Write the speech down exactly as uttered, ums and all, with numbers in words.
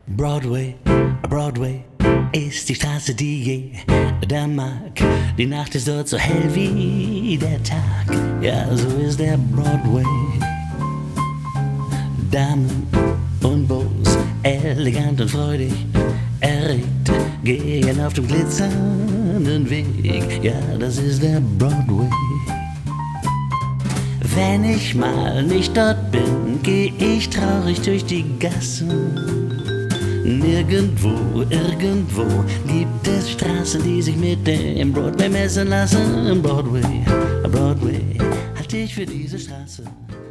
Broadway, Broadway ist die Straße, die jeder mag. Die Nacht ist dort so hell wie der Tag. Ja, so ist der Broadway. Damen und Bows, elegant und freudig, erregt, gehen auf dem glitzernden Weg. Ja, das ist der Broadway. Wenn ich mal nicht dort bin, geh ich traurig durch die Gassen. Nirgendwo, irgendwo gibt es Straßen, die sich mit dem Broadway messen lassen. Broadway, Broadway, halte ich für diese Straße.